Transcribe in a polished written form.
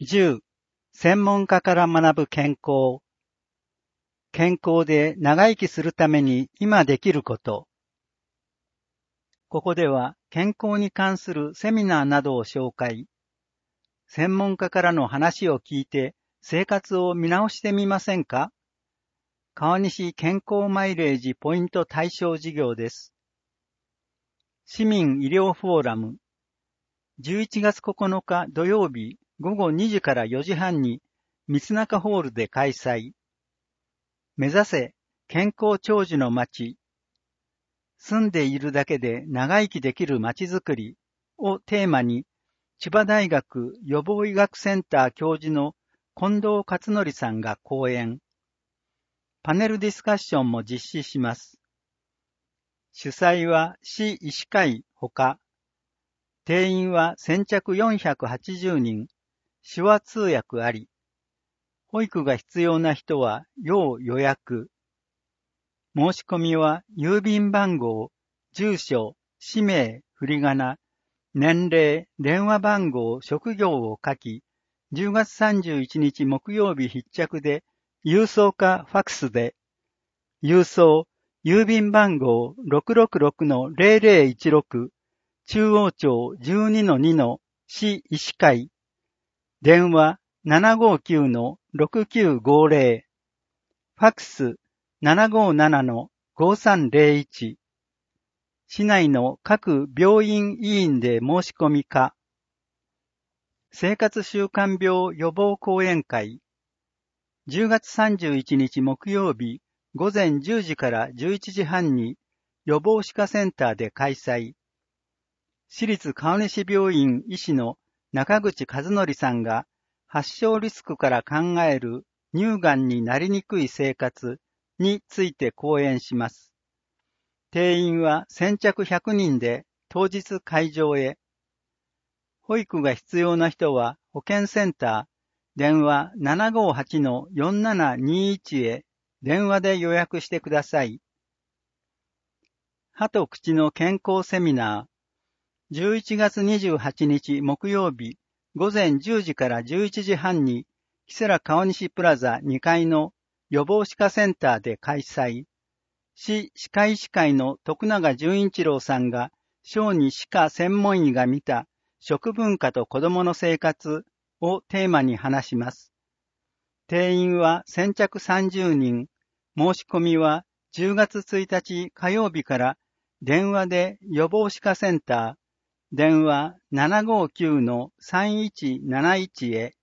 10、専門家から学ぶ健康。健康で長生きするために今できること。ここでは健康に関するセミナーなどを紹介。専門家からの話を聞いて生活を見直してみませんか？川西健康マイレージポイント対象事業です。市民医療フォーラム。11月9日土曜日午後2時から4時半に三中ホールで開催。目指せ健康長寿の街。住んでいるだけで長生きできる街づくりをテーマに、千葉大学予防医学センター教授の近藤克則さんが講演。パネルディスカッションも実施します。主催は市医師会ほか、定員は先着480人、手話通訳あり。保育が必要な人は要予約。申し込みは郵便番号、住所、氏名、振り仮名、年齢、電話番号、職業を書き、10月31日木曜日必着で、郵送かファクスで、郵送、郵便番号 666-0016、中央町 12-2 市医師会、電話759-6950、ファクス757-5301、市内の各病院医院で申し込みか、生活習慣病予防講演会、10月31日木曜日午前10時から11時半に予防歯科センターで開催。市立川西病院医師の中口和則さんが発症リスクから考える乳がんになりにくい生活について講演します。定員は先着100人で当日会場へ。保育が必要な人は保健センター、電話 758-4721 へ電話で予約してください。歯と口の健康セミナー。11月28日木曜日午前10時から11時半に木更川西プラザ2階の予防歯科センターで開催。市歯科医師会の徳永純一郎さんが小児歯科専門医が見た食文化と子どもの生活をテーマに話します。定員は先着30人。申し込みは10月1日火曜日から電話で予防歯科センター電話 759-3171 へ